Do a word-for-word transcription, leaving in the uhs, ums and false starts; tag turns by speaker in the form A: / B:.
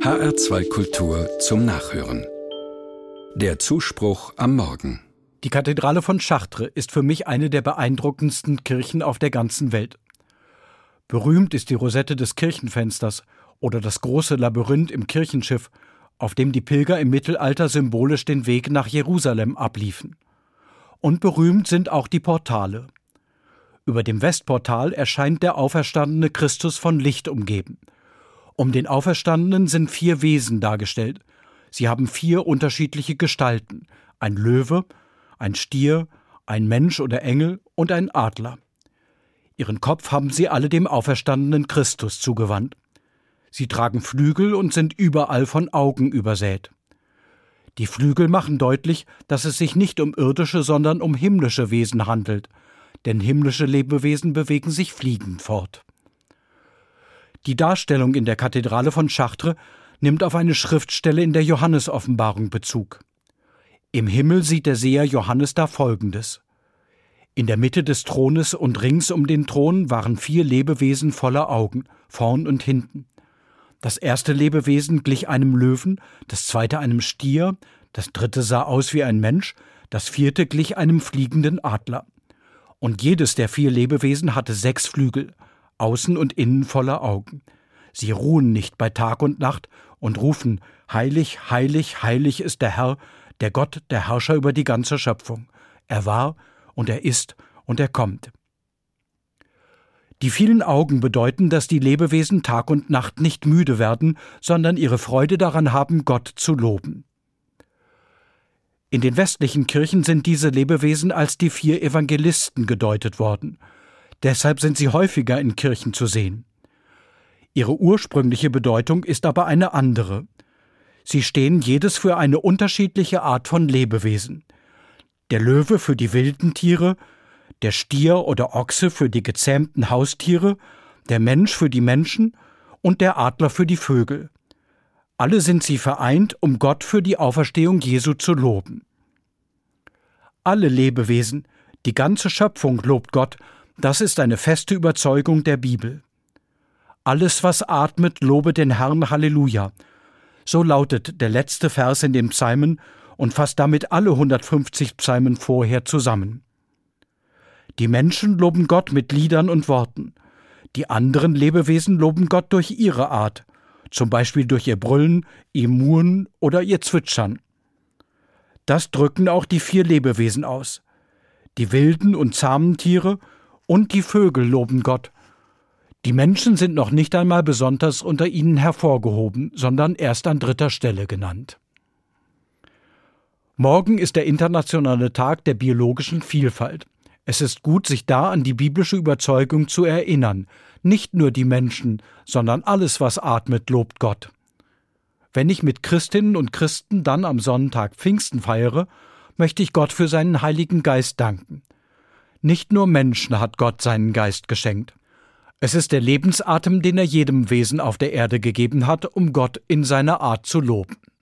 A: H R zwei Kultur zum Nachhören. Der Zuspruch am Morgen.
B: Die Kathedrale von Chartres ist für mich eine der beeindruckendsten Kirchen auf der ganzen Welt. Berühmt ist die Rosette des Kirchenfensters oder das große Labyrinth im Kirchenschiff, auf dem die Pilger im Mittelalter symbolisch den Weg nach Jerusalem abliefen. Und berühmt sind auch die Portale. Über dem Westportal erscheint der auferstandene Christus von Licht umgeben. Um den Auferstandenen sind vier Wesen dargestellt. Sie haben vier unterschiedliche Gestalten: ein Löwe, ein Stier, ein Mensch oder Engel und ein Adler. Ihren Kopf haben sie alle dem auferstandenen Christus zugewandt. Sie tragen Flügel und sind überall von Augen übersät. Die Flügel machen deutlich, dass es sich nicht um irdische, sondern um himmlische Wesen handelt, denn himmlische Lebewesen bewegen sich fliegend fort. Die Darstellung in der Kathedrale von Chartres nimmt auf eine Schriftstelle in der Johannesoffenbarung Bezug. Im Himmel sieht der Seher Johannes da Folgendes: In der Mitte des Thrones und rings um den Thron waren vier Lebewesen voller Augen, vorn und hinten. Das erste Lebewesen glich einem Löwen, das zweite einem Stier, das dritte sah aus wie ein Mensch, das vierte glich einem fliegenden Adler. Und jedes der vier Lebewesen hatte sechs Flügel, außen und innen voller Augen. Sie ruhen nicht bei Tag und Nacht und rufen: Heilig, heilig, heilig ist der Herr, der Gott, der Herrscher über die ganze Schöpfung. Er war und er ist und er kommt. Die vielen Augen bedeuten, dass die Lebewesen Tag und Nacht nicht müde werden, sondern ihre Freude daran haben, Gott zu loben. In den westlichen Kirchen sind diese Lebewesen als die vier Evangelisten gedeutet worden. Deshalb sind sie häufiger in Kirchen zu sehen. Ihre ursprüngliche Bedeutung ist aber eine andere. Sie stehen jedes für eine unterschiedliche Art von Lebewesen. Der Löwe für die wilden Tiere, der Stier oder Ochse für die gezähmten Haustiere, der Mensch für die Menschen und der Adler für die Vögel. Alle sind sie vereint, um Gott für die Auferstehung Jesu zu loben. Alle Lebewesen, die ganze Schöpfung lobt Gott. Das ist eine feste Überzeugung der Bibel. Alles, was atmet, lobe den Herrn, Halleluja. So lautet der letzte Vers in den Psalmen und fasst damit alle hundertfünfzig Psalmen vorher zusammen. Die Menschen loben Gott mit Liedern und Worten. Die anderen Lebewesen loben Gott durch ihre Art, zum Beispiel durch ihr Brüllen, ihr Murren oder ihr Zwitschern. Das drücken auch die vier Lebewesen aus. Die wilden und zahmen Tiere und die Vögel loben Gott. Die Menschen sind noch nicht einmal besonders unter ihnen hervorgehoben, sondern erst an dritter Stelle genannt. Morgen ist der internationale Tag der biologischen Vielfalt. Es ist gut, sich da an die biblische Überzeugung zu erinnern. Nicht nur die Menschen, sondern alles, was atmet, lobt Gott. Wenn ich mit Christinnen und Christen dann am Sonntag Pfingsten feiere, möchte ich Gott für seinen Heiligen Geist danken. Nicht nur Menschen hat Gott seinen Geist geschenkt. Es ist der Lebensatem, den er jedem Wesen auf der Erde gegeben hat, um Gott in seiner Art zu loben.